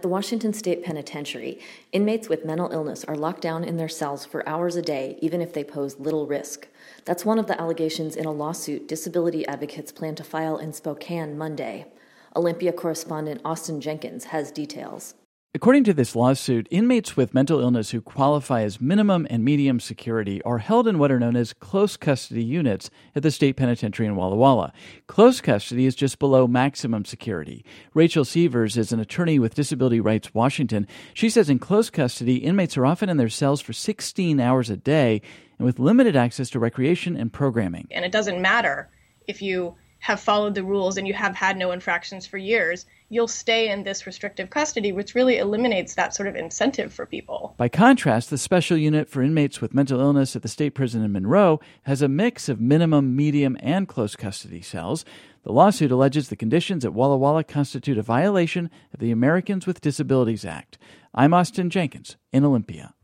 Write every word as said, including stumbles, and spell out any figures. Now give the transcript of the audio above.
the Washington State Penitentiary, inmates with mental illness are locked down in their cells for hours a day, even if they pose little risk. That's one of the allegations in a lawsuit disability advocates plan to file in Spokane Monday. Olympia correspondent Austin Jenkins has details. According to this lawsuit, inmates with mental illness who qualify as minimum and medium security are held in what are known as close custody units at the state penitentiary in Walla Walla. Close custody is just below maximum security. Rachel Sievers is an attorney with Disability Rights Washington. She says in close custody, inmates are often in their cells for sixteen hours a day and with limited access to recreation and programming. And it doesn't matter if you have followed the rules and you have had no infractions for years, you'll stay in this restrictive custody, which really eliminates that sort of incentive for people. By contrast, the special unit for inmates with mental illness at the state prison in Monroe has a mix of minimum, medium, and close custody cells. The lawsuit alleges the conditions at Walla Walla constitute a violation of the Americans with Disabilities Act. I'm Austin Jenkins in Olympia.